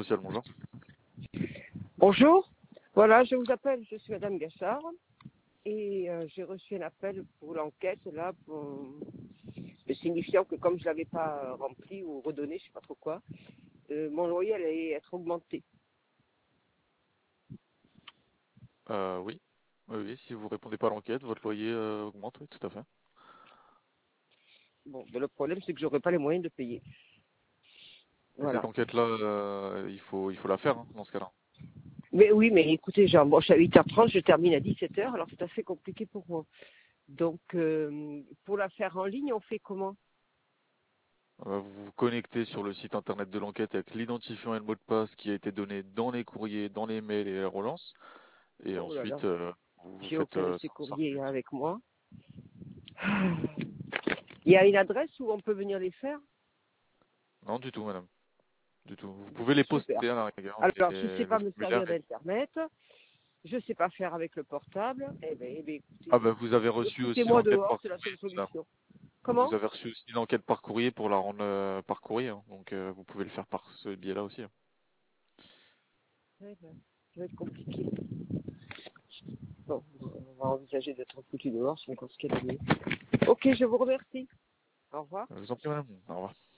social, bonjour. Bonjour, voilà, je vous appelle, je suis Madame Gachard et j'ai reçu un appel pour l'enquête là, me signifiant que comme je ne l'avais pas rempli ou redonné, je ne sais pas trop quoi, mon loyer allait être augmenté. Oui. Oui, si vous répondez pas à l'enquête, votre loyer augmente, oui, tout à fait. Bon, mais le problème c'est que je n'aurai pas les moyens de payer. Cette Voilà. enquête-là, il faut la faire, hein, dans ce cas-là. Mais oui, mais écoutez, genre, bon, je suis à 8h30, je termine à 17h, alors c'est assez compliqué pour moi. Donc, pour la faire en ligne, on fait comment? Vous vous connectez sur le site internet de l'enquête avec l'identifiant et le mot de passe qui a été donné dans les courriers, dans les mails et les relances. Et Oh là là, ensuite, vous j'ai faites aucun de ces ça courriers remonte. avec moi. Il y a une adresse où on peut venir les faire? Non, du tout, madame. Du tout. Vous Bon, pouvez les super. poster à la rigueur, Alors, je ne sais mais le pas me formulaire servir est... d'Internet, je ne sais pas faire avec le portable. Ah Écoutez, ben, vous avez reçu aussi foutez-moi l'enquête dehors, par c'est la courrier, seule madame. solution. Vous Comment? avez reçu aussi l'enquête par courrier pour la rendre par courrier, hein. Donc vous pouvez le faire par ce biais-là aussi, hein. Ça va être compliqué. Bon, on va envisager d'être foutu dehors, c'est encore ce qu'il y a de mieux. Ok, je vous remercie. Au revoir. Je vous en prie, madame. Au revoir.